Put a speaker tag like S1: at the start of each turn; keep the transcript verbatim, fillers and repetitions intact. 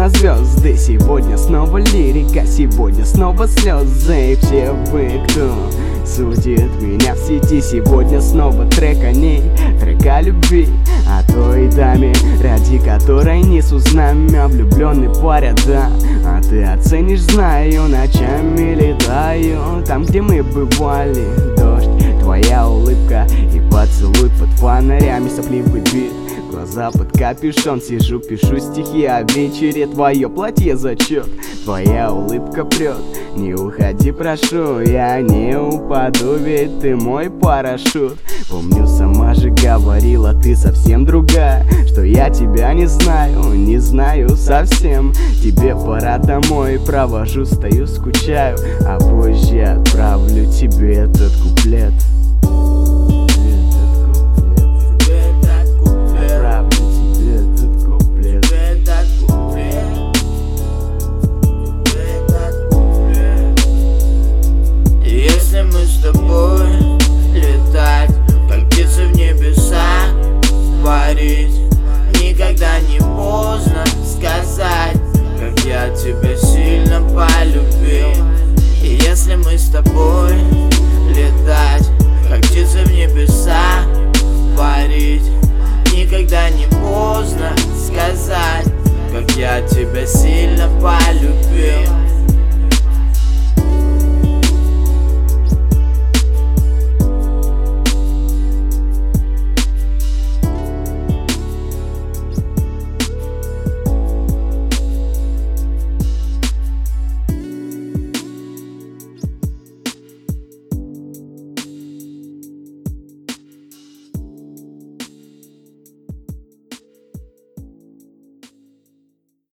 S1: на звезды. Сегодня снова лирика, сегодня снова слезы. И все вы, кто судит меня в сети, сегодня снова трек о ней, трек о любви, о той даме, ради которой несу знамя. Влюбленный паря, да, а ты оценишь, знаю, ночами летаю там, где мы бывали. Дождь, твоя улыбка и поцелуй под фонарями, сопливый бит, глаза под капюшон. Сижу, пишу стихи о вечере, твое платье зачет, твоя улыбка прет. Не уходи, прошу, я не упаду, ведь ты мой парашют. Помню, сама же говорила, ты совсем другая, что я тебя не знаю, не знаю совсем. Тебе пора домой, провожу, стою, скучаю, а позже отправлю тебе этот куплет.